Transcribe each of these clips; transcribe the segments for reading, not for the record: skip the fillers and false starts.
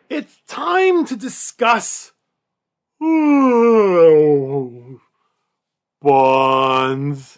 It's time to discuss bonds,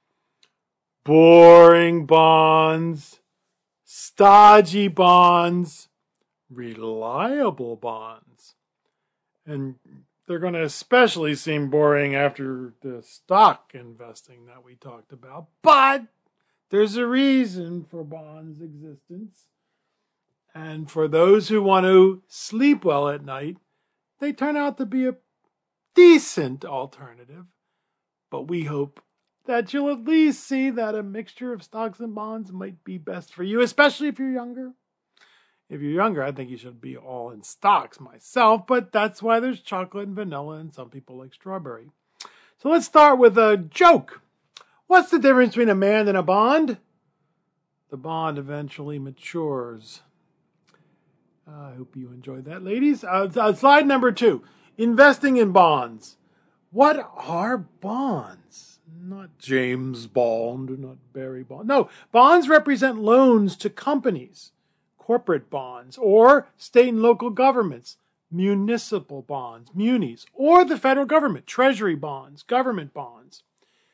boring bonds, stodgy bonds, reliable bonds. And they're going to especially seem boring after the stock investing that we talked about. But there's a reason for bonds' existence. And for those who want to sleep well at night, they turn out to be a decent alternative. But we hope that you'll at least see that a mixture of stocks and bonds might be best for you, especially if you're younger. If you're younger, I think you should be all in stocks myself, but that's why there's chocolate and vanilla, and some people like strawberry. So let's start with a joke. What's the difference between a man and a bond? The bond eventually matures. I hope you enjoyed that, ladies. Slide number 2. Investing in bonds. What are bonds? Not James Bond, not Barry Bond. No, bonds represent loans to companies, corporate bonds, or state and local governments, municipal bonds, munis, or the federal government, treasury bonds, government bonds.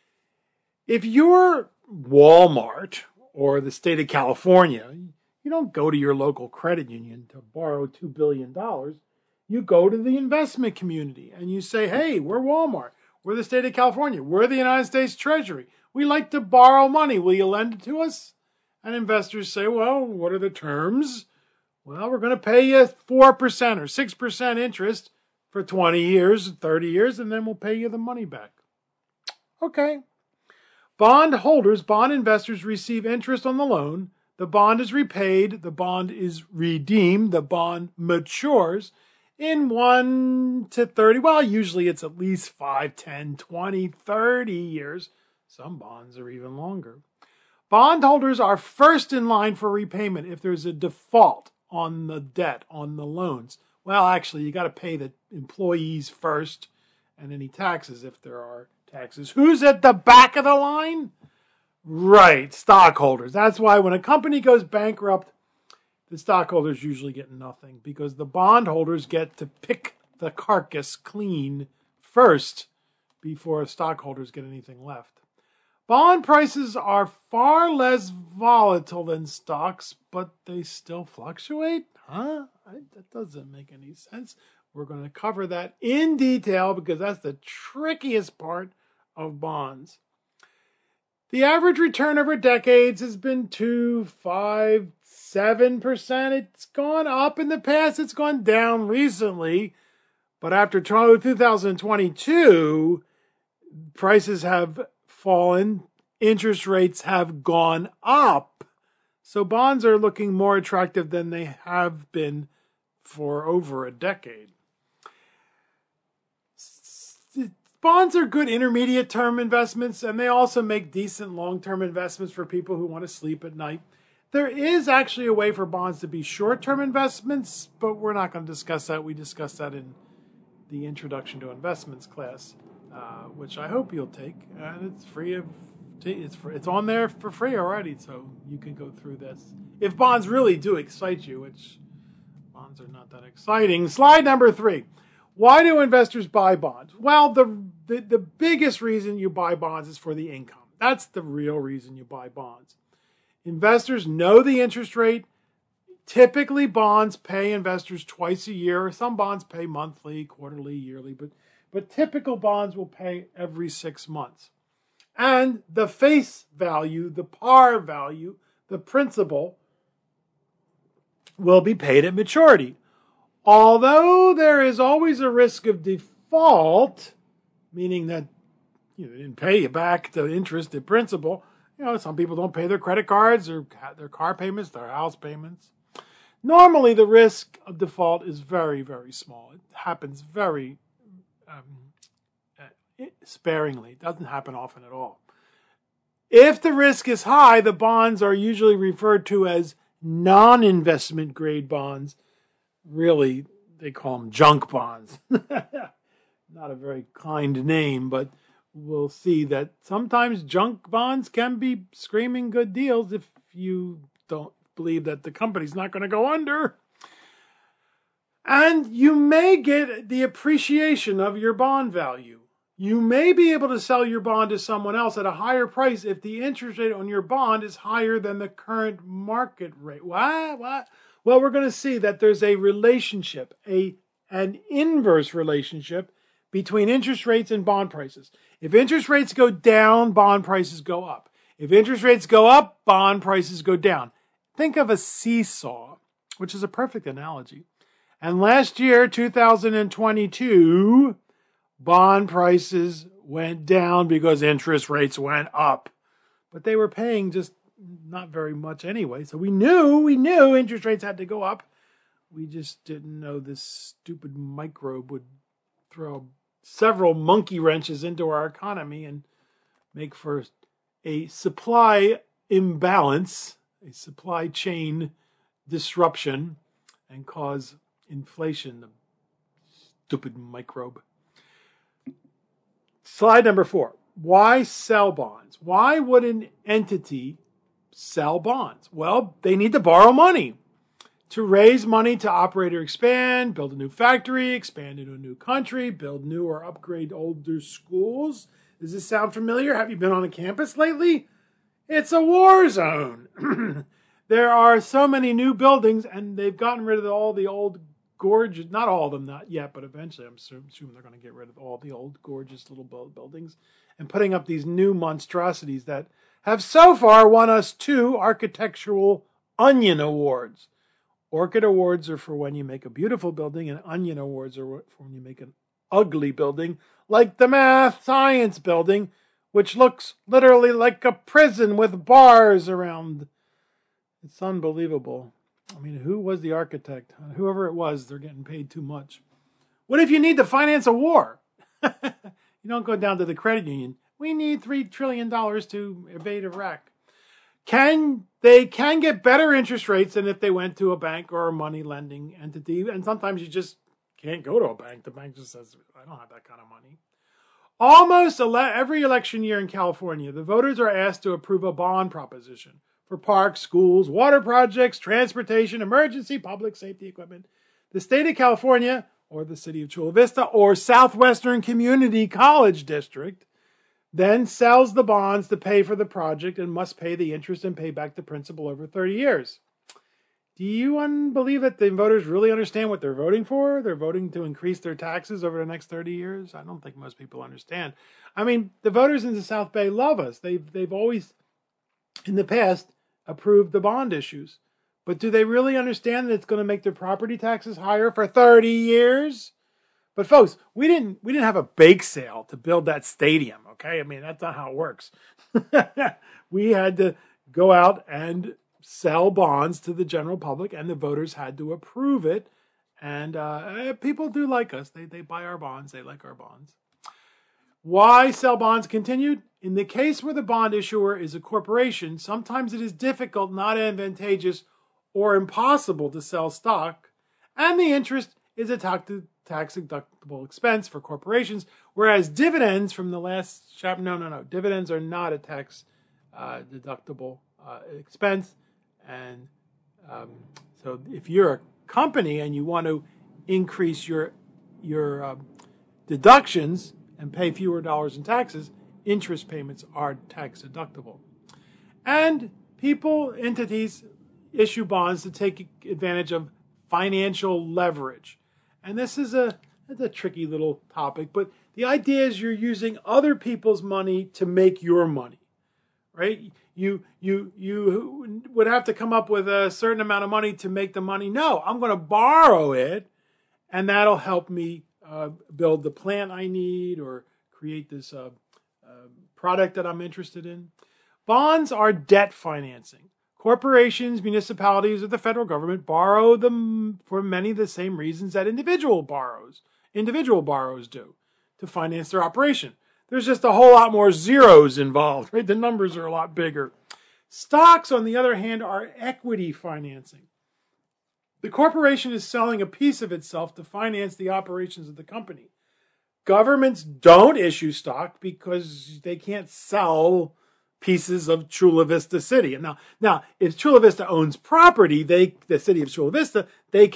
If you're Walmart or the state of California, you don't go to your local credit union to borrow $2 billion. You go to the investment community and you say, hey, we're Walmart. We're the state of California. We're the United States Treasury. We like to borrow money. Will you lend it to us? And investors say, well, what are the terms? Well, we're going to pay you 4% or 6% interest for 20 years, 30 years, and then we'll pay you the money back. Okay. Bond holders, bond investors receive interest on the loan. The bond is repaid. The bond is redeemed. The bond matures in 1 to 30. Well, usually it's at least 5, 10, 20, 30 years. Some bonds are even longer. Bondholders are first in line for repayment if there's a default on the debt, on the loans. Well, actually, you got to pay the employees first and any taxes if there are taxes. Who's at the back of the line? Right, stockholders. That's why when a company goes bankrupt, the stockholders usually get nothing because the bondholders get to pick the carcass clean first before stockholders get anything left. Bond prices are far less volatile than stocks, but they still fluctuate? That doesn't make any sense. We're going to cover that in detail because that's the trickiest part of bonds. The average return over decades has been 2, 5, 7%. It's gone up in the past. It's gone down recently. But after 2022, prices have fallen. Interest rates have gone up. So bonds are looking more attractive than they have been for over a decade. Bonds are good intermediate term investments, and they also make decent long-term investments for people who want to sleep at night. There is actually a way for bonds to be short-term investments, but we're not going to discuss that. We discussed that in the Introduction to Investments class, which I hope you'll take. And it's free it's on there for free already, so you can go through this. If bonds really do excite you, which bonds are not that exciting. Slide number 3. Why do investors buy bonds? Well, the biggest reason you buy bonds is for the income. That's the real reason you buy bonds. Investors know the interest rate. Typically, bonds pay investors twice a year. Some bonds pay monthly, quarterly, yearly, but typical bonds will pay every 6 months. And the face value, the par value, the principal will be paid at maturity. Although there is always a risk of default, meaning that they didn't pay you back the interest, the principal. Some people don't pay their credit cards or their car payments, their house payments. Normally, the risk of default is very, very small. It happens very sparingly. It doesn't happen often at all. If the risk is high, the bonds are usually referred to as non-investment grade bonds. Really, they call them junk bonds. Not a very kind name, but we'll see that sometimes junk bonds can be screaming good deals if you don't believe that the company's not going to go under. And you may get the appreciation of your bond value. You may be able to sell your bond to someone else at a higher price if the interest rate on your bond is higher than the current market rate. What? Well, we're going to see that there's a relationship, an inverse relationship between interest rates and bond prices. If interest rates go down, bond prices go up. If interest rates go up, bond prices go down. Think of a seesaw, which is a perfect analogy. And last year, 2022, bond prices went down because interest rates went up. But they were paying just not very much anyway. So we knew interest rates had to go up. We just didn't know this stupid microbe would throw several monkey wrenches into our economy and make for a supply imbalance, a supply chain disruption, and cause inflation, the stupid microbe. Slide number 4. Why sell bonds? Why would an entity sell bonds? Well, they need to borrow money to raise money to operate or expand, build a new factory, expand into a new country, build new or upgrade older schools. Does this sound familiar? Have you been on a campus lately? It's a war zone. There are so many new buildings, and they've gotten rid of all the old gorgeous, not all of them, not yet, but eventually I'm assuming they're going to get rid of all the old gorgeous little buildings and putting up these new monstrosities that have so far won us 2 architectural onion awards. Orchid awards are for when you make a beautiful building, and onion awards are for when you make an ugly building, like the math science building, which looks literally like a prison with bars around. It's unbelievable. I mean, who was the architect? Whoever it was, they're getting paid too much. What if you need to finance a war? You don't go down to the credit union. We need $3 trillion to invade Iraq. They can get better interest rates than if they went to a bank or a money lending entity. And sometimes you just can't go to a bank. The bank just says, I don't have that kind of money. Almost every election year in California, the voters are asked to approve a bond proposition for parks, schools, water projects, transportation, emergency public safety equipment. The state of California, or the city of Chula Vista, or Southwestern Community College District, then sells the bonds to pay for the project and must pay the interest and pay back the principal over 30 years. Do you believe that the voters really understand what they're voting for? They're voting to increase their taxes over the next 30 years? I don't think most people understand. I mean, the voters in the South Bay love us. They've always, in the past, approved the bond issues. But do they really understand that it's going to make their property taxes higher for 30 years? But folks, we didn't have a bake sale to build that stadium, okay? I mean, that's not how it works. We had to go out and sell bonds to the general public, and the voters had to approve it. And people do like us. They buy our bonds. They like our bonds. Why sell bonds continued? In the case where the bond issuer is a corporation, sometimes it is difficult, not advantageous, or impossible to sell stock, and the interest is a tax-deductible expense for corporations, whereas dividends from the last chapter, no, dividends are not a tax-deductible expense, and so if you're a company and you want to increase your deductions and pay fewer dollars in taxes, interest payments are tax-deductible. And entities issue bonds to take advantage of financial leverage. And this is a tricky little topic, but the idea is you're using other people's money to make your money, right? You would have to come up with a certain amount of money to make the money. No, I'm going to borrow it, and that'll help me build the plant I need or create this product that I'm interested in. Bonds are debt financing. Corporations, municipalities, or the federal government borrow them for many of the same reasons that individual borrows do to finance their operation. There's just a whole lot more zeros involved, right? The numbers are a lot bigger. Stocks, on the other hand, are equity financing. The corporation is selling a piece of itself to finance the operations of the company. Governments don't issue stock because they can't sell pieces of Chula Vista City. And now, if Chula Vista owns property, the city of Chula Vista, they can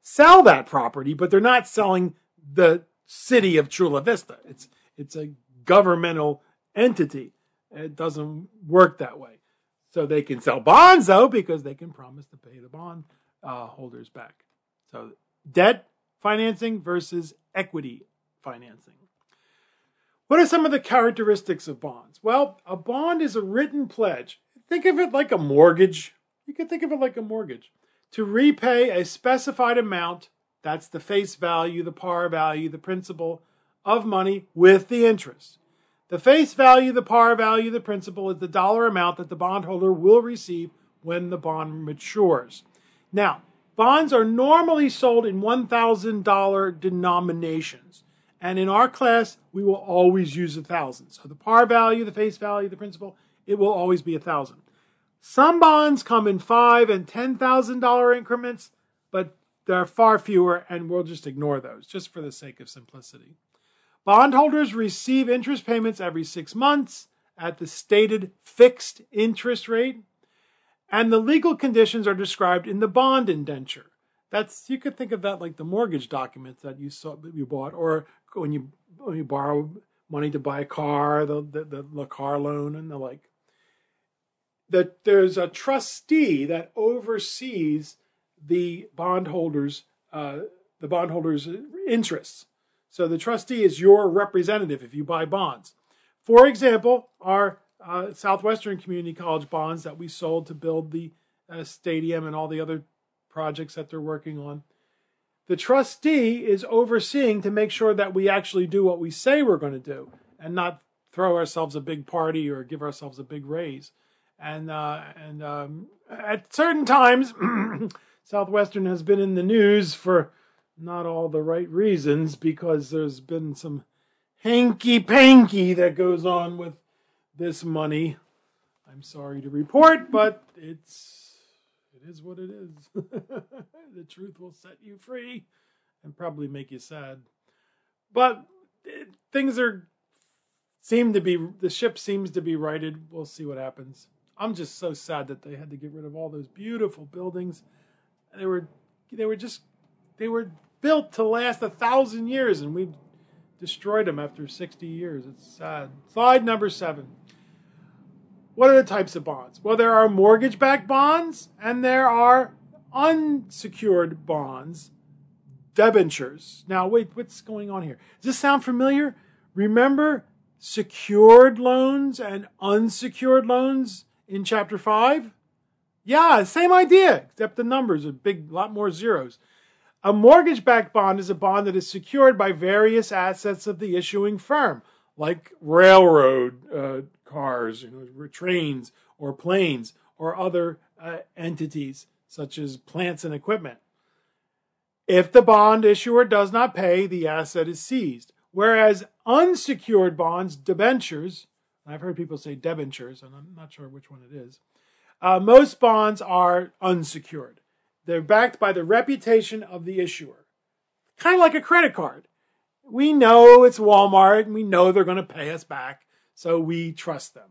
sell that property, but they're not selling the city of Chula Vista. It's a governmental entity. It doesn't work that way. So they can sell bonds, though, because they can promise to pay the bond holders back. So debt financing versus equity financing. What are some of the characteristics of bonds? Well, a bond is a written pledge. Think of it like a mortgage. You can think of it like a mortgage. To repay a specified amount, that's the face value, the par value, the principal of money with the interest. The face value, the par value, the principal is the dollar amount that the bondholder will receive when the bond matures. Now, bonds are normally sold in $1,000 denominations. And in our class, we will always use 1,000. So the par value, the face value, the principal, it will always be 1,000. Some bonds come in $5,000 and $10,000 increments, but there are far fewer, and we'll just ignore those, just for the sake of simplicity. Bondholders receive interest payments every 6 months at the stated fixed interest rate, and the legal conditions are described in the bond indenture. You could think of that like the mortgage documents that you bought, or when you borrow money to buy a car, the car loan and the like. That there's a trustee that oversees the bondholders' interests. So the trustee is your representative if you buy bonds. For example, our Southwestern Community College bonds that we sold to build the stadium and all the other projects that they're working on. The trustee is overseeing to make sure that we actually do what we say we're going to do and not throw ourselves a big party or give ourselves a big raise. And at certain times, Southwestern has been in the news for not all the right reasons because there's been some hanky-panky that goes on with this money. I'm sorry to report, but it is what it is. The truth will set you free and probably make you sad. But the ship seems to be righted. We'll see what happens. I'm just so sad that they had to get rid of all those beautiful buildings. They were built to last 1,000 years, and we destroyed them after 60 years. It's sad. Slide number 7. What are the types of bonds? Well, there are mortgage-backed bonds, and there are unsecured bonds, debentures. Now, wait, what's going on here? Does this sound familiar? Remember secured loans and unsecured loans in Chapter 5? Yeah, same idea, except the numbers are big, lot more zeros. A mortgage-backed bond is a bond that is secured by various assets of the issuing firm, like railroad cars, trains, or planes, or other entities, such as plants and equipment. If the bond issuer does not pay, the asset is seized. Whereas unsecured bonds, debentures, I've heard people say debentures, and I'm not sure which one it is. Most bonds are unsecured. They're backed by the reputation of the issuer. Kind of like a credit card. We know it's Walmart, and we know they're going to pay us back, so we trust them.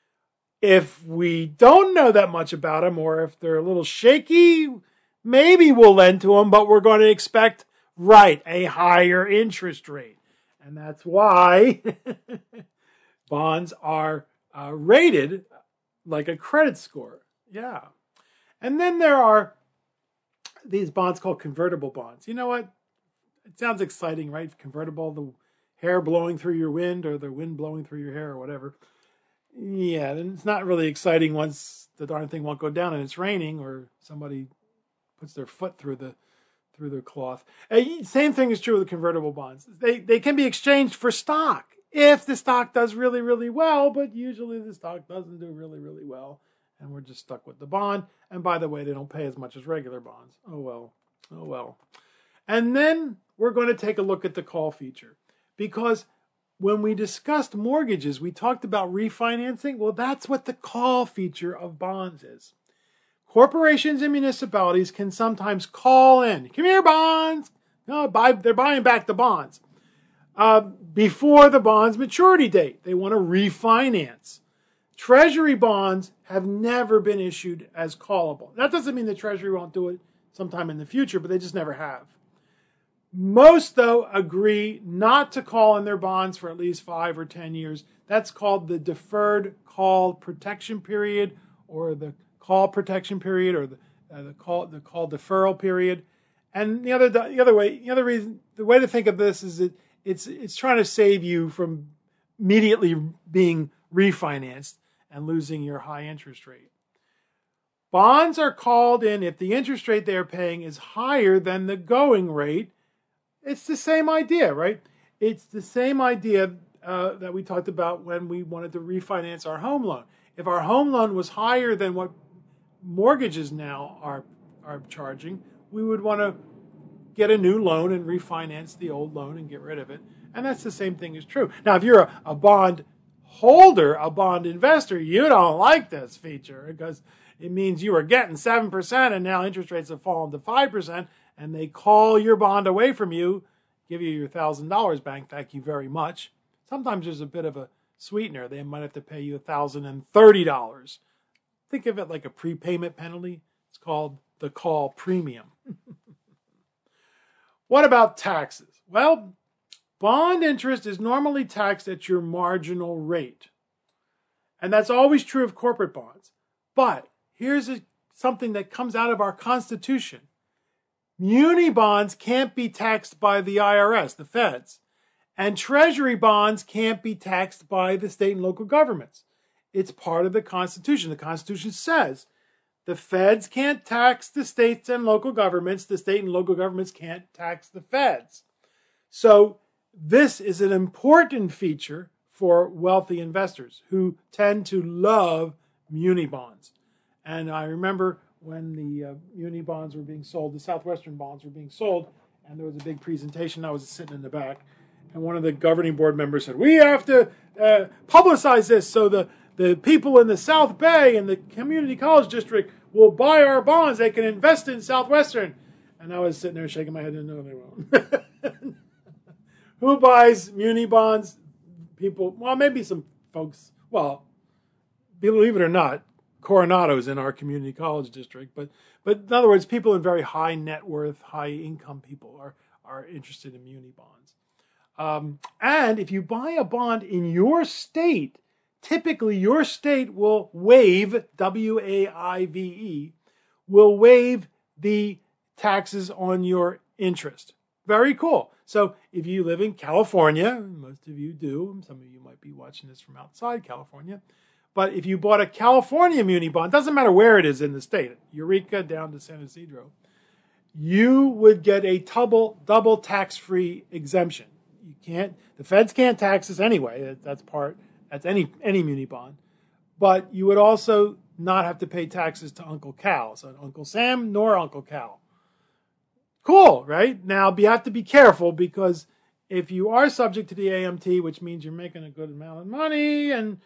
If we don't know that much about them, or if they're a little shaky, maybe we'll lend to them, but we're going to expect, a higher interest rate. And that's why bonds are rated like a credit score. Yeah. And then there are these bonds called convertible bonds. You know what? It sounds exciting, right? Convertible, the hair blowing through your wind or the wind blowing through your hair or whatever. Yeah, and it's not really exciting once the darn thing won't go down and it's raining or somebody puts their foot through the cloth. Same thing is true with the convertible bonds. They can be exchanged for stock if the stock does really, really well, but usually the stock doesn't do really, really well, and we're just stuck with the bond. And by the way, they don't pay as much as regular bonds. Oh well. And then we're going to take a look at the call feature, because when we discussed mortgages, we talked about refinancing. Well, that's what the call feature of bonds is. Corporations and municipalities can sometimes call in, come here, bonds. No, they're buying back the bonds. Before the bond's maturity date, they want to refinance. Treasury bonds have never been issued as callable. That doesn't mean the Treasury won't do it sometime in the future, but they just never have. Most, though, agree not to call in their bonds for at least 5 or 10 years. That's called the deferred call protection period, or the call protection period, or the call deferral period. And the way to think of this is that it's trying to save you from immediately being refinanced and losing your high interest rate. Bonds are called in if the interest rate they're paying is higher than the going rate. It's the same idea, right? It's the same idea that we talked about when we wanted to refinance our home loan. If our home loan was higher than what mortgages now are charging, we would want to get a new loan and refinance the old loan and get rid of it. And that's the same thing is true. Now, if you're a bond holder, a bond investor, you don't like this feature because it means you were getting 7% and now interest rates have fallen to 5%. And they call your bond away from you, give you your $1,000 back, thank you very much. Sometimes there's a bit of a sweetener. They might have to pay you $1,030. Think of it like a prepayment penalty. It's called the call premium. What about taxes? Well, bond interest is normally taxed at your marginal rate. And that's always true of corporate bonds. But here's something that comes out of our Constitution. Muni bonds can't be taxed by the IRS, the feds, and treasury bonds can't be taxed by the state and local governments. It's part of the Constitution. The Constitution says the feds can't tax the states and local governments. The state and local governments can't tax the feds. So this is an important feature for wealthy investors who tend to love muni bonds. And I remember when the muni bonds were being sold, the Southwestern bonds were being sold, and there was a big presentation. I was sitting in the back, and one of the governing board members said, we have to publicize this so the people in the South Bay and the community college district will buy our bonds. They can invest in Southwestern. And I was sitting there shaking my head, no, they won't. Who buys muni bonds? People, well, maybe some folks, well, believe it or not, Coronado's in our community college district, but in other words, people in very high net worth, high income people are interested in muni bonds. And if you buy a bond in your state, typically your state will waive, WAIVE, will waive the taxes on your interest. Very cool. So if you live in California, most of you do, some of you might be watching this from outside California, but if you bought a California muni bond, doesn't matter where it is in the state, Eureka down to San Ysidro, you would get a double tax-free exemption. The feds can't tax this anyway. That's any muni bond. But you would also not have to pay taxes to Uncle Cal. So Uncle Sam nor Uncle Cal. Cool, right? Now you have to be careful because if you are subject to the AMT, which means you're making a good amount of money, and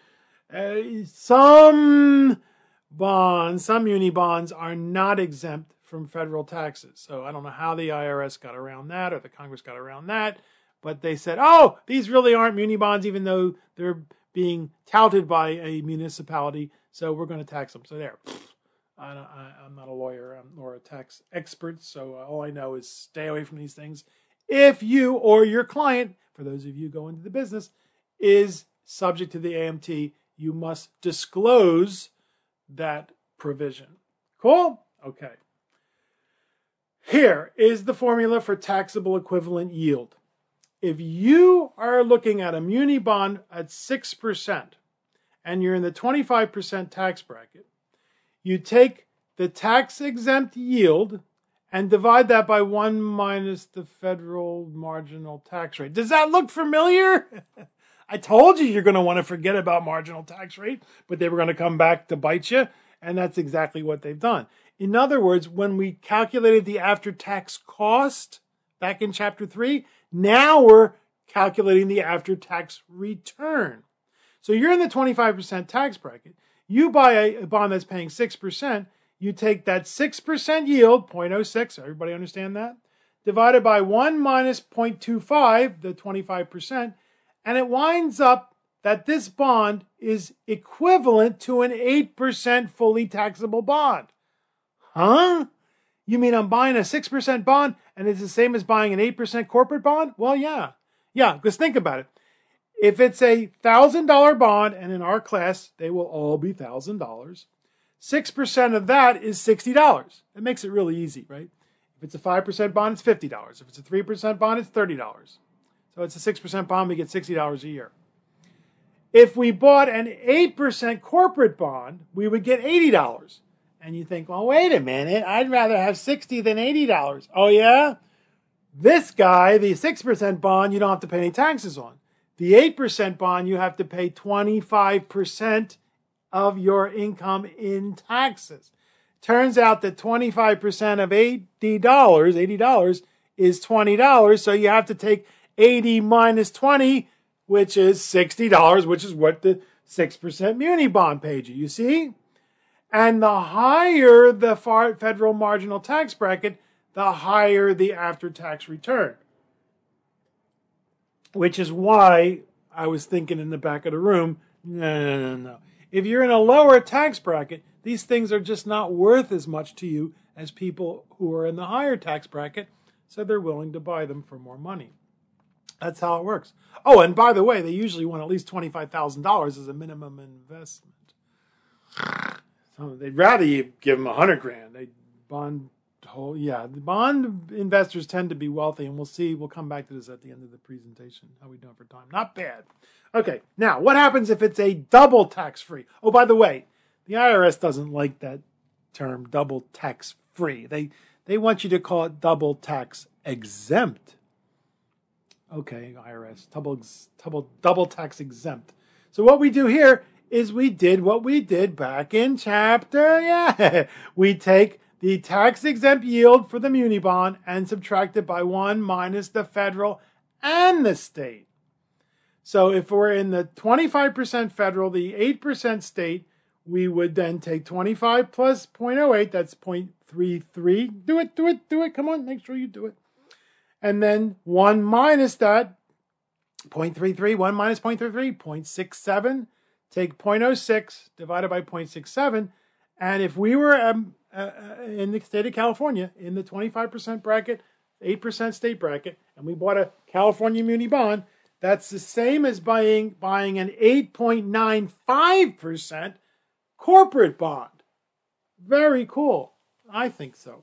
some muni bonds are not exempt from federal taxes. So I don't know how the IRS got around that or the Congress got around that, but they said, oh, these really aren't muni bonds even though they're being touted by a municipality, so we're going to tax them. So there. I'm not a lawyer or a tax expert, so all I know is stay away from these things. If you or your client, for those of you going into the business, is subject to the AMT, you must disclose that provision. Cool? Okay. Here is the formula for taxable equivalent yield. If you are looking at a muni bond at 6% and you're in the 25% tax bracket, you take the tax-exempt yield and divide that by 1 minus the federal marginal tax rate. Does that look familiar? I told you you're going to want to forget about marginal tax rate, but they were going to come back to bite you, and that's exactly what they've done. In other words, when we calculated the after-tax cost back in Chapter 3, now we're calculating the after-tax return. So you're in the 25% tax bracket. You buy a bond that's paying 6%, you take that 6% yield, 0.06, everybody understand that? Divided by 1 minus 0.25, the 25%, and it winds up that this bond is equivalent to an 8% fully taxable bond. Huh? You mean I'm buying a 6% bond and it's the same as buying an 8% corporate bond? Well, yeah. Yeah, because think about it. If it's a $1,000 bond, and in our class, they will all be $1,000, 6% of that is $60. It makes it really easy, right? If it's a 5% bond, it's $50. If it's a 3% bond, it's $30. So it's a 6% bond, we get $60 a year. If we bought an 8% corporate bond, we would get $80. And you think, well, wait a minute, I'd rather have $60 than $80. Oh, yeah? This guy, the 6% bond, you don't have to pay any taxes on. The 8% bond, you have to pay 25% of your income in taxes. Turns out that 25% of $80 is $20, so you have to take 80 minus 20, which is $60, which is what the 6% muni bond paid you. You see? And the higher the federal marginal tax bracket, the higher the after-tax return. Which is why I was thinking in the back of the room, no. If you're in a lower tax bracket, these things are just not worth as much to you as people who are in the higher tax bracket, so they're willing to buy them for more money. That's how it works. Oh, and by the way, they usually want at least $25,000 as a minimum investment. So they'd rather you give them $100,000. The bond investors tend to be wealthy, and we'll come back to this at the end of the presentation, how we doing for time. Not bad. Okay, now, what happens if it's a double tax-free? Oh, by the way, the IRS doesn't like that term, double tax-free. They want you to call it double tax exempt. Okay, IRS, double tax exempt. So what we do here is we did what we did back in chapter, we take the tax-exempt yield for the muni bond and subtract it by 1 minus the federal and the state. So if we're in the 25% federal, the 8% state, we would then take 25 plus 0.08, that's 0.33. Do it. Come on, make sure you do it. And then 1 minus that, 0.33, 1 minus 0.33, 0.67. Take 0.06 divided by 0.67. And if we were in the state of California, in the 25% bracket, 8% state bracket, and we bought a California muni bond, that's the same as buying an 8.95% corporate bond. Very cool. I think so.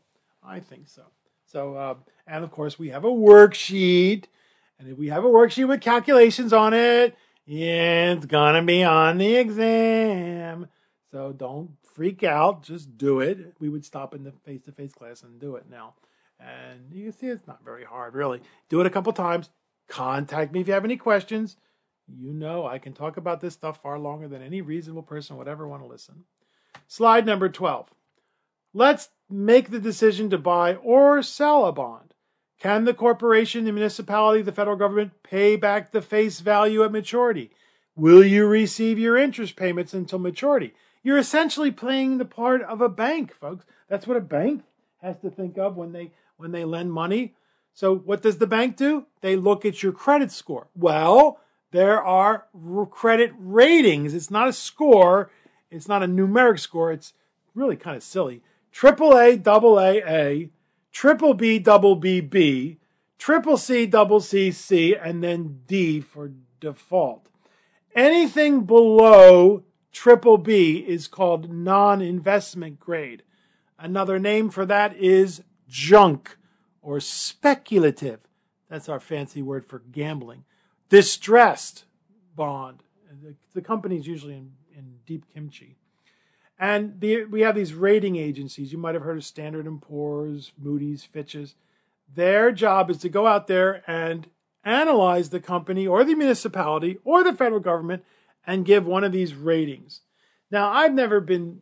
So, and of course, we have a worksheet. And if we have a worksheet with calculations on it, it's going to be on the exam. So don't freak out. Just do it. We would stop in the face-to-face class and do it now. And you can see it's not very hard, really. Do it a couple times. Contact me if you have any questions. You know I can talk about this stuff far longer than any reasonable person would ever want to listen. Slide number 12. Let's make the decision to buy or sell a bond. Can the corporation, the municipality, the federal government pay back the face value at maturity? Will you receive your interest payments until maturity? You're essentially playing the part of a bank, folks. That's what a bank has to think of when they lend money. So what does the bank do? They look at your credit score. Well, there are credit ratings. It's not a score. It's not a numeric score. It's really kind of silly. AAA, AA, triple B, double BB, triple C, double CC, and then D for default. Anything below triple B is called non-investment grade. Another name for that is junk or speculative. That's our fancy word for gambling. Distressed bond. The company's usually in deep kimchi. And we have these rating agencies. You might have heard of Standard & Poor's, Moody's, Fitch's. Their job is to go out there and analyze the company or the municipality or the federal government and give one of these ratings. Now, I've never been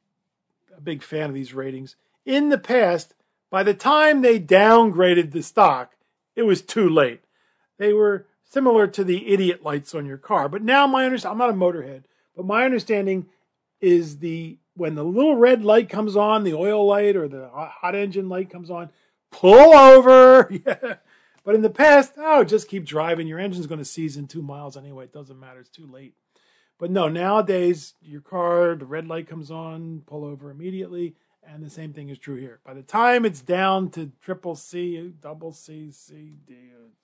a big fan of these ratings. In the past, by the time they downgraded the stock, it was too late. They were similar to the idiot lights on your car. But now I'm not a motorhead, but my understanding is when the little red light comes on, the oil light or the hot engine light comes on, pull over. Yeah. But in the past, just keep driving. Your engine's going to seize in 2 miles anyway. It doesn't matter. It's too late. But no, nowadays, your car, the red light comes on, pull over immediately, And the same thing is true here. By the time it's down to triple C, double C, C, D,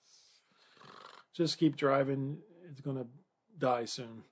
just keep driving. It's going to die soon.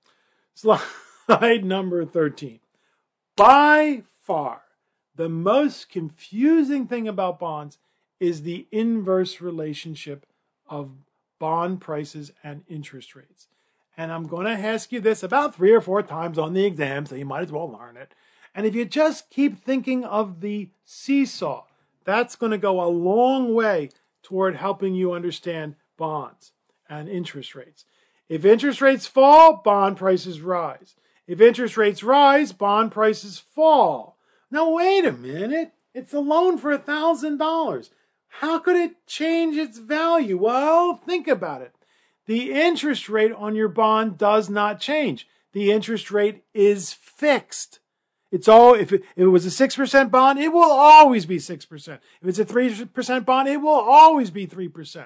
Slide number 13. By far, the most confusing thing about bonds is the inverse relationship of bond prices and interest rates. And I'm going to ask you this about 3 or 4 times on the exam, so you might as well learn it. And if you just keep thinking of the seesaw, that's going to go a long way toward helping you understand bonds and interest rates. If interest rates fall, bond prices rise. If interest rates rise, bond prices fall. Now, wait a minute. It's a loan for $1,000. How could it change its value? Well, think about it. The interest rate on your bond does not change. The interest rate is fixed. If it was a 6% bond, it will always be 6%. If it's a 3% bond, it will always be 3%.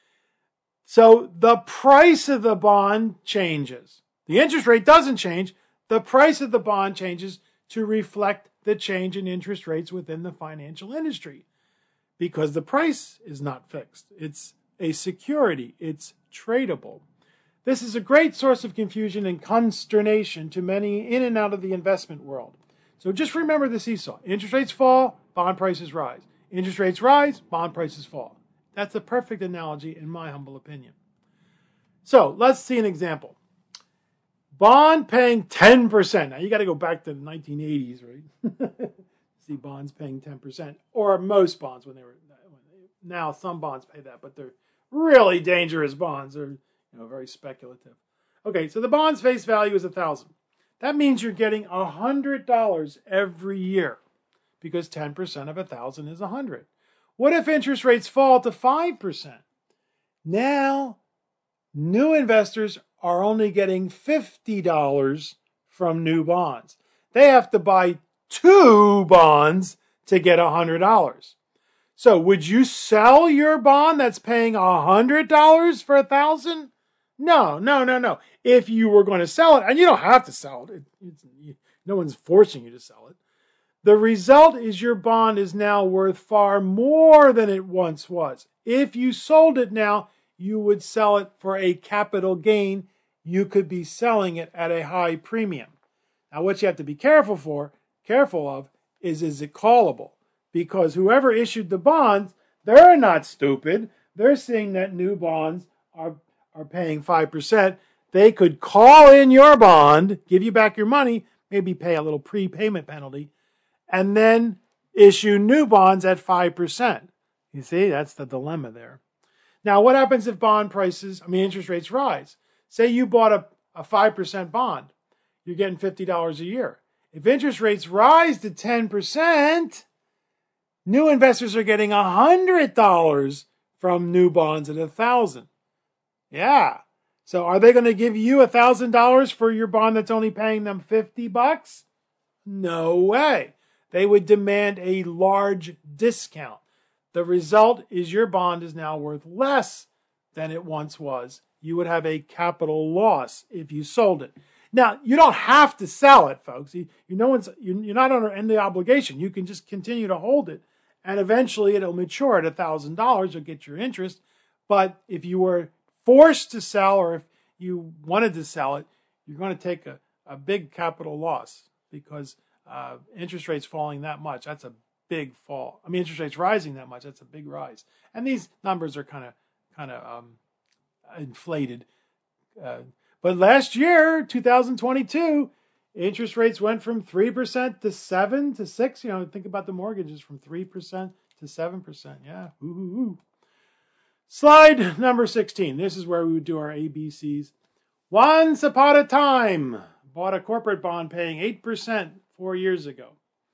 So the price of the bond changes. The interest rate doesn't change. The price of the bond changes to reflect the change in interest rates within the financial industry, because the price is not fixed. It's a security. It's tradable. This is a great source of confusion and consternation to many in and out of the investment world. So just remember the seesaw. Interest rates fall, bond prices rise. Interest rates rise, bond prices fall. That's a perfect analogy in my humble opinion. So let's see an example. Bond paying 10%. Now you got to go back to the 1980s, right? See bonds paying 10%, or most bonds now some bonds pay that, but they're really dangerous bonds. They're very speculative. Okay, so the bond's face value is $1,000. That means you're getting $100 every year, because 10% of $1,000 is $100. What if interest rates fall to 5%? Now, new investors are only getting $50 from new bonds. They have to buy 2 bonds to get $100. So would you sell your bond that's paying $100 for $1,000? No. If you were going to sell it, and you don't have to sell it, no one's forcing you to sell it. The result is your bond is now worth far more than it once was. If you sold it now, you would sell it for a capital gain. You could be selling it at a high premium. Now, what you have to be careful of is it callable? Because whoever issued the bonds, they're not stupid. They're seeing that new bonds are paying 5%. They could call in your bond, give you back your money, maybe pay a little prepayment penalty, and then issue new bonds at 5%. You see, that's the dilemma there. Now, what happens if interest rates rise? Say you bought a 5% bond. You're getting $50 a year. If interest rates rise to 10%, new investors are getting $100 from new bonds at $1,000. Yeah. So are they going to give you $1,000 for your bond that's only paying them $50? No way. They would demand a large discount. The result is your bond is now worth less than it once was. You would have a capital loss if you sold it. Now, you don't have to sell it, folks. You're not under any obligation. You can just continue to hold it, and eventually it'll mature at $1,000. You'll get your interest. But if you were forced to sell, or if you wanted to sell it, you're going to take a big capital loss, because interest rates falling that much, that's a big fall. Interest rates rising that much, that's a big rise. And these numbers are kind of inflated. But last year, 2022, interest rates went from 3% to 7% to 6%. Think about the mortgages, from 3% to 7%. Yeah. Ooh. Slide number 16. This is where we would do our ABCs. Once upon a time, bought a corporate bond paying 8% 4 years ago.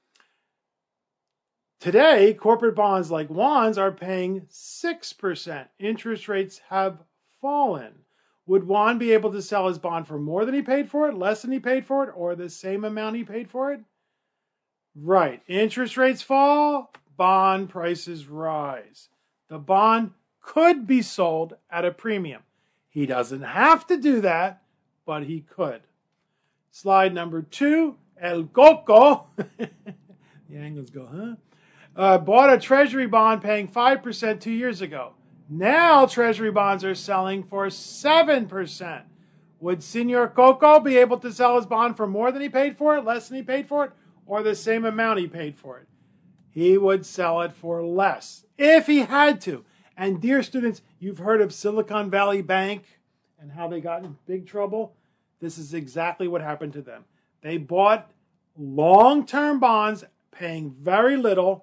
Today, corporate bonds like Juan's are paying 6%. Interest rates have fallen. Would Juan be able to sell his bond for more than he paid for it, less than he paid for it, or the same amount he paid for it? Right. Interest rates fall, bond prices rise. The bond could be sold at a premium. He doesn't have to do that, but he could. Slide number 2, El Coco. The Anglos go, huh? Bought a treasury bond paying 5% 2 years ago. Now treasury bonds are selling for 7%. Would Senor Coco be able to sell his bond for more than he paid for it, less than he paid for it, or the same amount he paid for it? He would sell it for less if he had to. And dear students, you've heard of Silicon Valley Bank and how they got in big trouble. This is exactly what happened to them. They bought long-term bonds paying very little.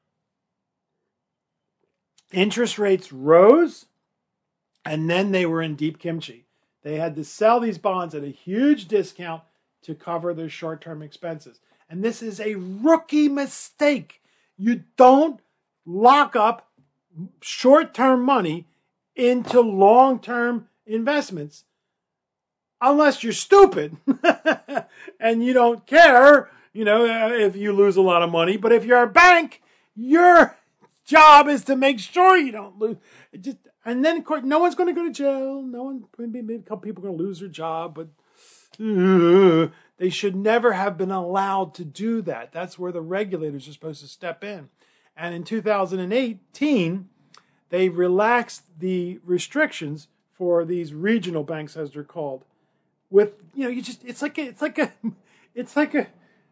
Interest rates rose, and then they were in deep kimchi. They had to sell these bonds at a huge discount to cover their short-term expenses. And this is a rookie mistake. You don't lock up short-term money into long-term investments unless you're stupid and you don't care, if you lose a lot of money. But if you're a bank, your job is to make sure you don't lose. And then, of course, no one's going to go to jail. Maybe a couple people are going to lose their job, but they should never have been allowed to do that. That's where the regulators are supposed to step in. And in 2018, they relaxed the restrictions for these regional banks, as they're called. With it's like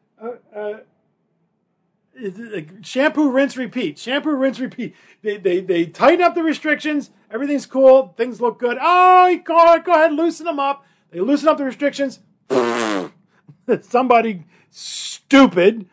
shampoo, rinse, repeat. Shampoo, rinse, repeat. They tighten up the restrictions. Everything's cool. Things look good. Oh, go ahead, loosen them up. They loosen up the restrictions. Somebody stupid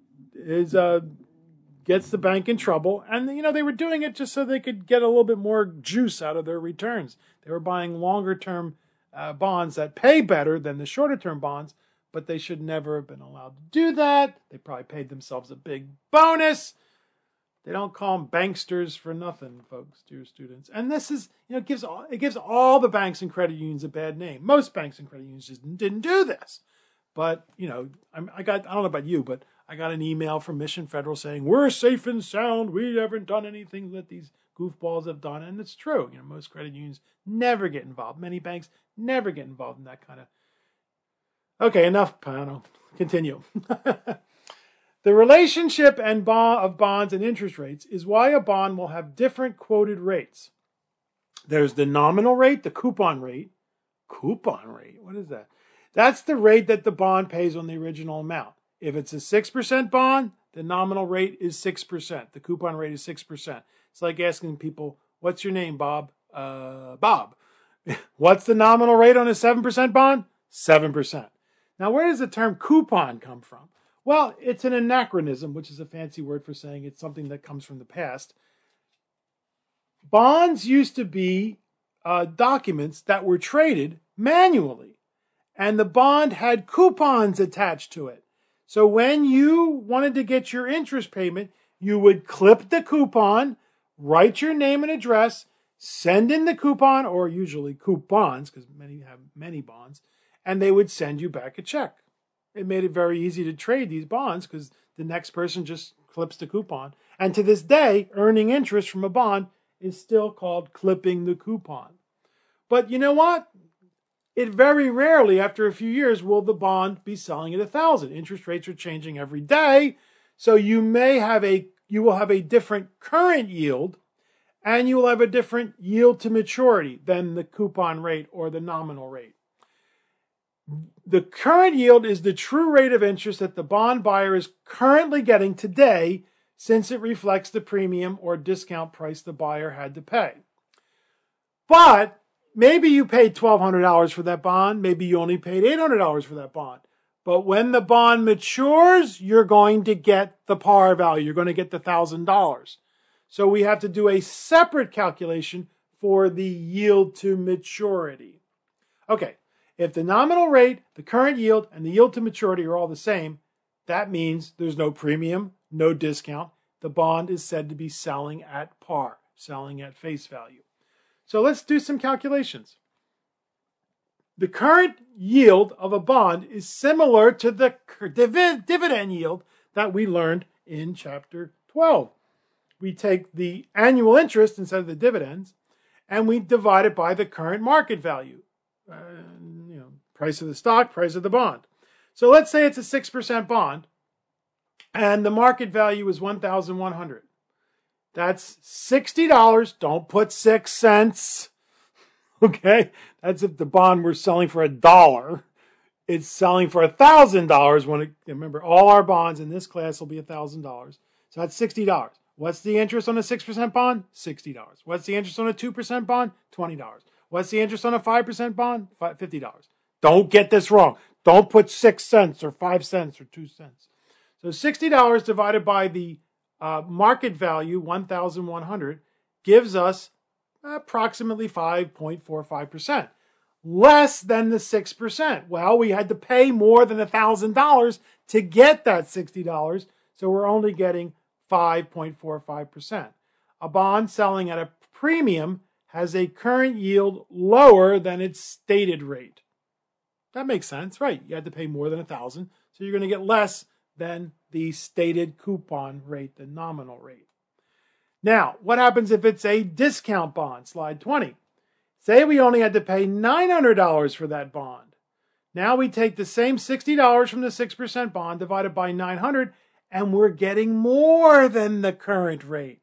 gets the bank in trouble. And, they were doing it just so they could get a little bit more juice out of their returns. They were buying longer-term bonds that pay better than the shorter-term bonds, but they should never have been allowed to do that. They probably paid themselves a big bonus. They don't call them banksters for nothing, folks, dear students. And this is, it gives all the banks and credit unions a bad name. Most banks and credit unions just didn't do this. But, I don't know about you, but I got an email from Mission Federal saying, we're safe and sound. We haven't done anything that these goofballs have done. And it's true. Most credit unions never get involved. Many banks never get involved in that kind of. Okay, enough, Pano. Continue. The relationship of bonds and interest rates is why a bond will have different quoted rates. There's the nominal rate, the coupon rate. Coupon rate? What is that? That's the rate that the bond pays on the original amount. If it's a 6% bond, the nominal rate is 6%. The coupon rate is 6%. It's like asking people, what's your name, Bob? Bob. What's the nominal rate on a 7% bond? 7%. Now, where does the term coupon come from? Well, it's an anachronism, which is a fancy word for saying it's something that comes from the past. Bonds used to be documents that were traded manually, and the bond had coupons attached to it. So when you wanted to get your interest payment, you would clip the coupon, write your name and address, send in the coupon, or usually coupons, because many have many bonds, and they would send you back a check. It made it very easy to trade these bonds because the next person just clips the coupon. And to this day, earning interest from a bond is still called clipping the coupon. But you know what? It very rarely, after a few years, will the bond be selling at 1,000. Interest rates are changing every day, so you will have a different current yield, and you will have a different yield to maturity than the coupon rate or the nominal rate. The current yield is the true rate of interest that the bond buyer is currently getting today, since it reflects the premium or discount price the buyer had to pay. But maybe you paid $1,200 for that bond. Maybe you only paid $800 for that bond. But when the bond matures, you're going to get the par value. You're going to get the $1,000. So we have to do a separate calculation for the yield to maturity. Okay. If the nominal rate, the current yield, and the yield to maturity are all the same, that means there's no premium, no discount. The bond is said to be selling at par, selling at face value. So let's do some calculations. The current yield of a bond is similar to the dividend yield that we learned in Chapter 12. We take the annual interest instead of the dividends, and we divide it by the current market value. Price of the stock, price of the bond. So let's say it's a 6% bond. And the market value is $1,100. That's $60. Don't put 6 cents. Okay? That's if the bond we're selling for $1. It's selling for $1,000 when remember, all our bonds in this class will be $1,000. So that's $60. What's the interest on a 6% bond? $60. What's the interest on a 2% bond? $20. What's the interest on a 5% bond? $50. Don't get this wrong. Don't put 6 cents or 5 cents or 2 cents. So $60 divided by the market value, 1,100, gives us approximately 5.45%. Less than the 6%. Well, we had to pay more than $1,000 to get that $60, so we're only getting 5.45%. A bond selling at a premium has a current yield lower than its stated rate. That makes sense, right? You had to pay more than $1,000, so you're going to get less than the stated coupon rate, the nominal rate. Now, what happens if it's a discount bond? Slide 20. Say we only had to pay $900 for that bond. Now we take the same $60 from the 6% bond divided by 900, and we're getting more than the current rate.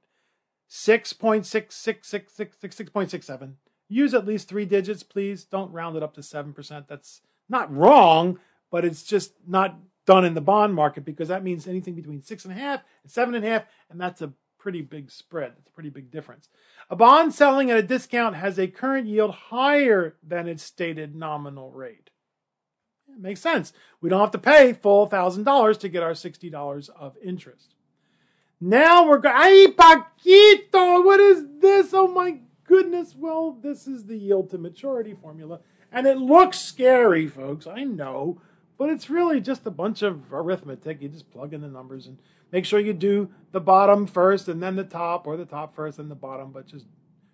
6.666666.67. Use at least 3 digits, please. Don't round it up to 7%. That's not wrong, but it's just not done in the bond market because that means anything between 6.5 and 7.5, and that's a pretty big spread. It's a pretty big difference. A bond selling at a discount has a current yield higher than its stated nominal rate. It makes sense. We don't have to pay full $1,000 to get our $60 of interest. Now we're going, ay, Paquito, what is this? Oh my goodness. Well, this is the yield to maturity formula. And it looks scary, folks. I know. But it's really just a bunch of arithmetic. You just plug in the numbers and make sure you do the bottom first and then the top, or the top first and the bottom. But just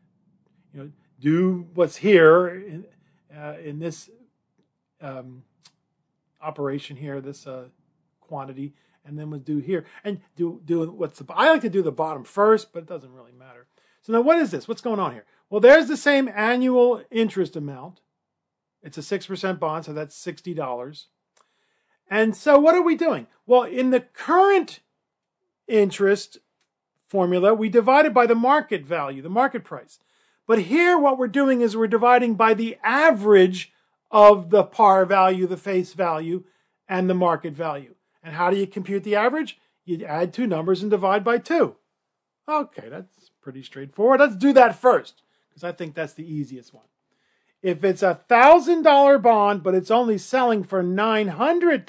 do what's here in this operation here, this quantity, and then we'll do here and do what's the. I like to do the bottom first, but it doesn't really matter. So now, what is this? What's going on here? Well, there's the same annual interest amount. It's a 6% bond, so that's $60. And so what are we doing? Well, in the current interest formula, we divide it by the market value, the market price. But here what we're doing is we're dividing by the average of the par value, the face value, and the market value. And how do you compute the average? You add 2 numbers and divide by 2. Okay, that's pretty straightforward. Let's do that first, because I think that's the easiest one. If it's a $1,000 bond, but it's only selling for $900,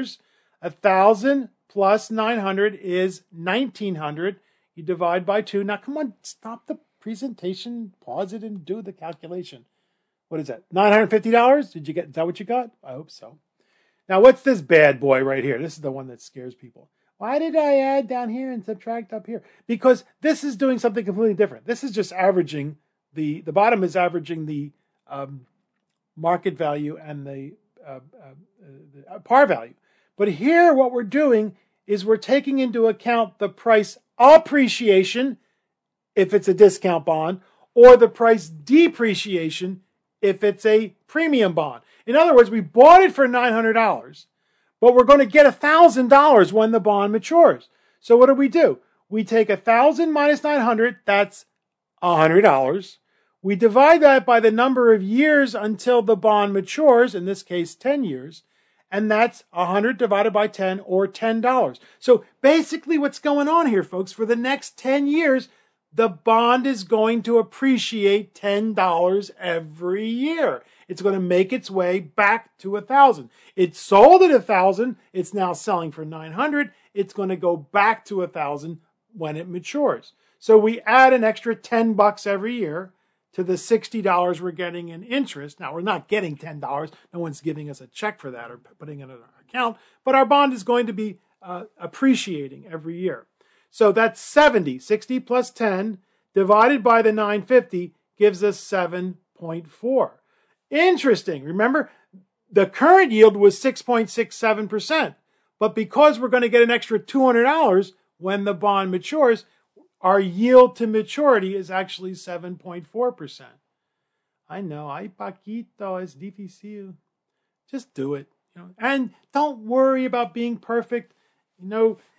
1,000 plus 900 is 1,900. You divide by 2. Now, come on, stop the presentation, pause it, and do the calculation. What is that? $950? Did you get? Is that what you got? I hope so. Now, what's this bad boy right here? This is the one that scares people. Why did I add down here and subtract up here? Because this is doing something completely different. This is just averaging the bottom is averaging the market value and the par value. But here what we're doing is we're taking into account the price appreciation if it's a discount bond, or the price depreciation if it's a premium bond. In other words, we bought it for $900, but we're going to get $1,000 when the bond matures. So what do? We take 1,000 minus 900, that's $100. We divide that by the number of years until the bond matures, in this case 10 years, and that's 100 divided by 10, or $10. So basically what's going on here, folks, for the next 10 years, the bond is going to appreciate $10 every year. It's going to make its way back to 1,000. It sold at 1,000. It's now selling for 900. It's going to go back to 1,000 when it matures. So we add an extra $10 every year to the $60 we're getting in interest. Now, we're not getting $10. No one's giving us a check for that or putting it in our account. But our bond is going to be appreciating every year. So that's 70. 60 plus 10 divided by the 950 gives us 7.4. Interesting. Remember, the current yield was 6.67%. But because we're going to get an extra $200 when the bond matures, our yield to maturity is actually 7.4%. I know, ay Paquito, es difícil. Just do it. And don't worry about being perfect.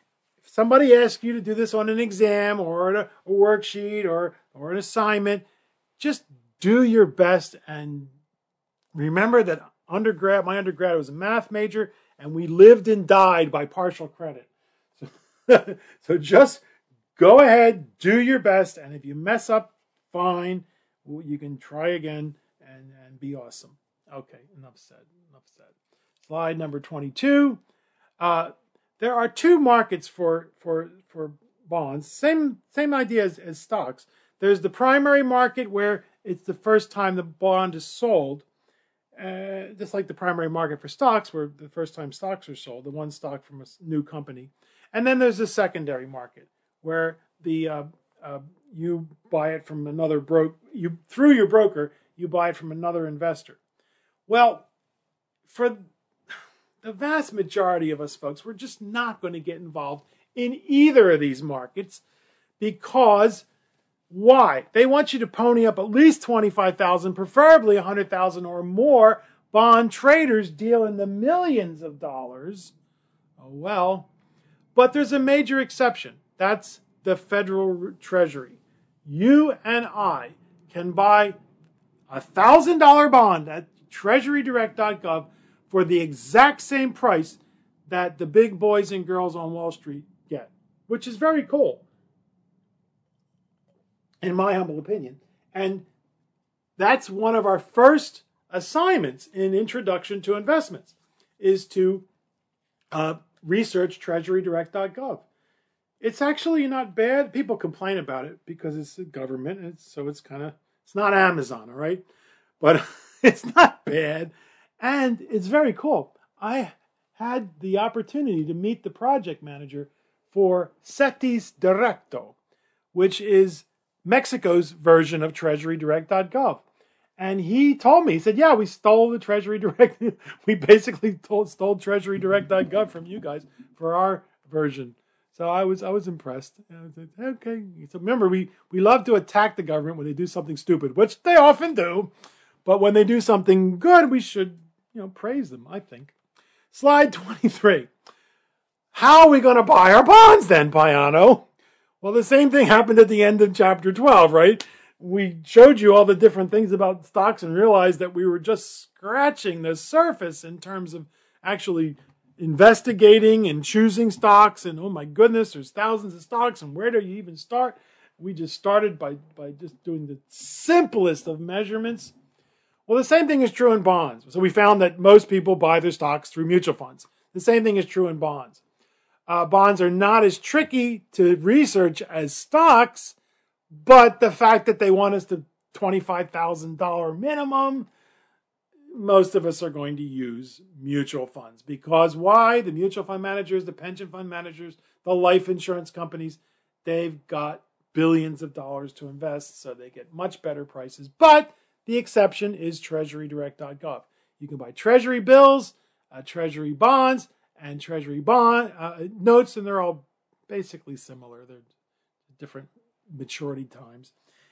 somebody asks you to do this on an exam or a worksheet or an assignment, just do your best and remember that my undergrad was a math major and we lived and died by partial credit. So just go ahead, do your best, and if you mess up, fine. You can try again and be awesome. Okay, enough said. Slide number 22. There are two markets for bonds. Same idea as stocks. There's the primary market where it's the first time the bond is sold, just like the primary market for stocks, where the first time stocks are sold, the one stock from a new company. And then there's the secondary market where you buy it from another through your broker, you buy it from another investor. Well, for the vast majority of us folks, we're just not going to get involved in either of these markets because why? They want you to pony up at least $25,000, preferably $100,000 or more. Bond traders deal in the millions of dollars. Oh well. But there's a major exception. That's the Federal Treasury. You and I can buy a $1,000 bond at treasurydirect.gov for the exact same price that the big boys and girls on Wall Street get, which is very cool, in my humble opinion. And that's one of our first assignments in Introduction to Investments, is to research treasurydirect.gov. It's actually not bad. People complain about it because it's the government, so it's not Amazon, all right? But it's not bad, and it's very cool. I had the opportunity to meet the project manager for CETIS Directo, which is Mexico's version of treasurydirect.gov. And he told me, he said, yeah, we stole the Treasury Direct. We basically stole treasurydirect.gov from you guys for our version. So I was impressed. And I said, okay. So remember, we love to attack the government when they do something stupid, which they often do. But when they do something good, we should, praise them, I think. Slide 23. How are we going to buy our bonds then, Payano? Well, the same thing happened at the end of chapter 12, right? We showed you all the different things about stocks and realized that we were just scratching the surface in terms of actually investigating and choosing stocks. And oh my goodness, there's thousands of stocks. And where do you even start? We just started by just doing the simplest of measurements. Well, the same thing is true in bonds. So we found that most people buy their stocks through mutual funds. The same thing is true in bonds. Bonds are not as tricky to research as stocks, but the fact that they want us to $25,000 minimum, most of us are going to use mutual funds. Because why? The mutual fund managers, the pension fund managers, the life insurance companies, they've got billions of dollars to invest, so they get much better prices. But the exception is treasurydirect.gov. You can buy treasury bills, treasury bonds, and treasury bond notes, and they're all basically similar. They're different maturity times.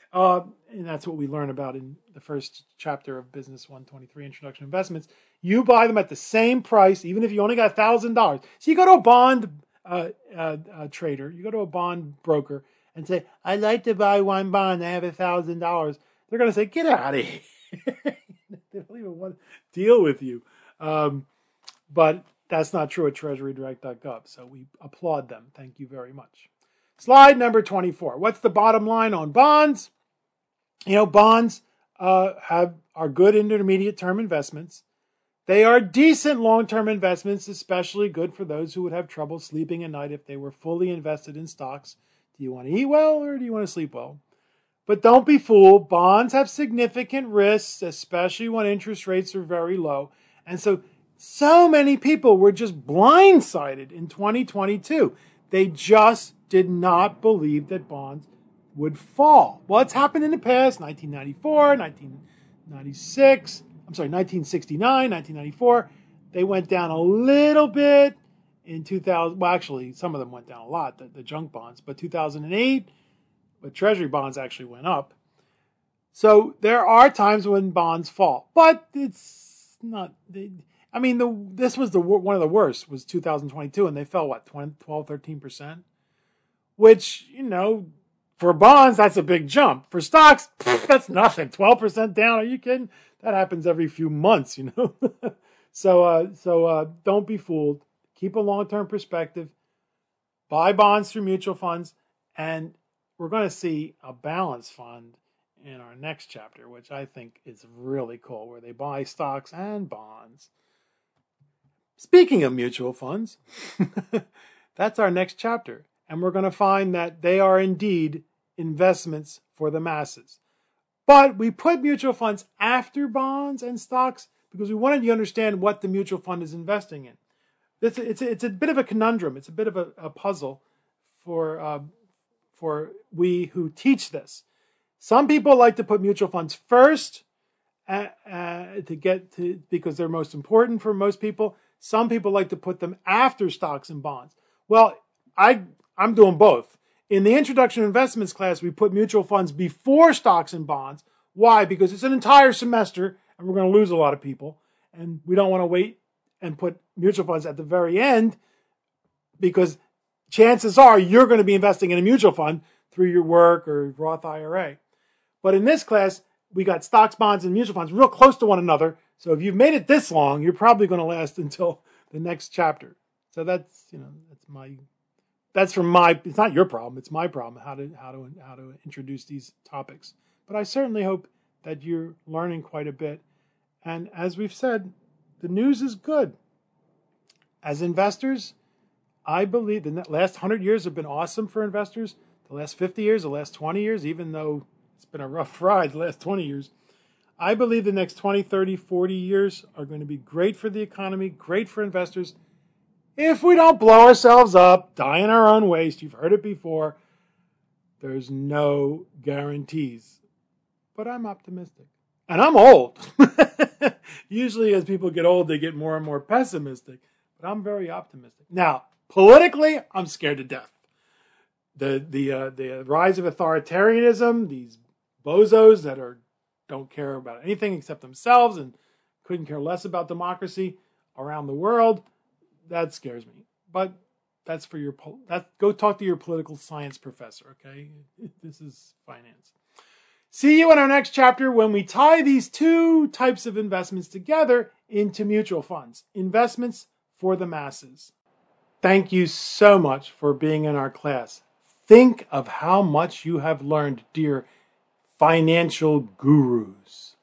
And that's what we learn about in the first chapter of Business 123, Introduction to Investments. You buy them at the same price, even if you only got $1,000. So you go to a bond trader, you go to a bond broker and say, I'd like to buy one bond, I have $1,000. They're going to say, get out of here. They don't even want to deal with you. But that's not true at treasurydirect.gov. So we applaud them. Thank you very much. Slide number 24. What's the bottom line on bonds? Bonds are good intermediate term investments. They are decent long-term investments, especially good for those who would have trouble sleeping at night if they were fully invested in stocks. Do you want to eat well or do you want to sleep well? But don't be fooled. Bonds have significant risks, especially when interest rates are very low. And so many people were just blindsided in 2022. They just did not believe that bonds would fall. Well, it's happened in the past, 1994, 1969, 1994. They went down a little bit in 2000. Well, actually, some of them went down a lot, the junk bonds. But 2008, but treasury bonds actually went up. So there are times when bonds fall. But it's not... I mean, this was one of the worst, was 2022, and they fell, what, 12, 13%? Which, for bonds, that's a big jump. For stocks, that's nothing. 12% down, are you kidding? That happens every few months, So don't be fooled. Keep a long-term perspective. Buy bonds through mutual funds, and we're going to see a balance fund in our next chapter, which I think is really cool, where they buy stocks and bonds. Speaking of mutual funds, that's our next chapter, and we're going to find that they are indeed investments for the masses. But we put mutual funds after bonds and stocks because we wanted you to understand what the mutual fund is investing in. It's a bit of a conundrum. It's a bit of a puzzle for we who teach this. Some people like to put mutual funds first because they're most important for most people. Some people like to put them after stocks and bonds. Well, I'm doing both. In the Introduction to Investments class, we put mutual funds before stocks and bonds. Why? Because it's an entire semester, and we're going to lose a lot of people. And we don't want to wait and put mutual funds at the very end, because chances are you're going to be investing in a mutual fund through your work or Roth IRA. But in this class, we got stocks, bonds, and mutual funds real close to one another. So if you've made it this long, you're probably going to last until the next chapter. So that's it's not your problem, it's my problem, how to introduce these topics. But I certainly hope that you're learning quite a bit. And as we've said, the news is good. As investors, I believe the last 100 years have been awesome for investors. The last 50 years, the last 20 years, even though it's been a rough ride the last 20 years, I believe the next 20, 30, 40 years are going to be great for the economy, great for investors. If we don't blow ourselves up, die in our own waste, you've heard it before, there's no guarantees. But I'm optimistic. And I'm old. Usually as people get old, they get more and more pessimistic. But I'm very optimistic. Now, politically, I'm scared to death. The rise of authoritarianism, these bozos that don't care about anything except themselves and couldn't care less about democracy around the world, that scares me. But that's for go talk to your political science professor, okay? This is finance. See you in our next chapter when we tie these two types of investments together into mutual funds, investments for the masses. Thank you so much for being in our class. Think of how much you have learned, dear financial gurus.